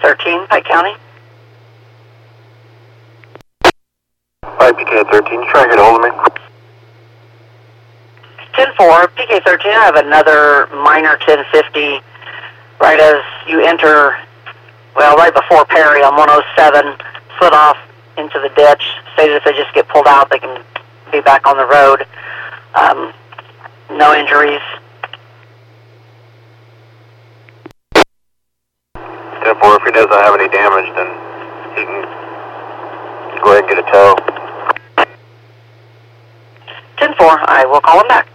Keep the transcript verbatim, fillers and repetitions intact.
thirteen, Pike County. Alright, P K thirteen, you trying to get a hold of me? ten four, P K thirteen, I have another minor ten fifty right as you enter, well, right before Perry on one oh seven, slid off into the ditch. Stated if they just get pulled out, they can be back on the road. Um, no injuries. ten four, if he doesn't have any damage, then he can go ahead and get a tow. ten four, I will call him back.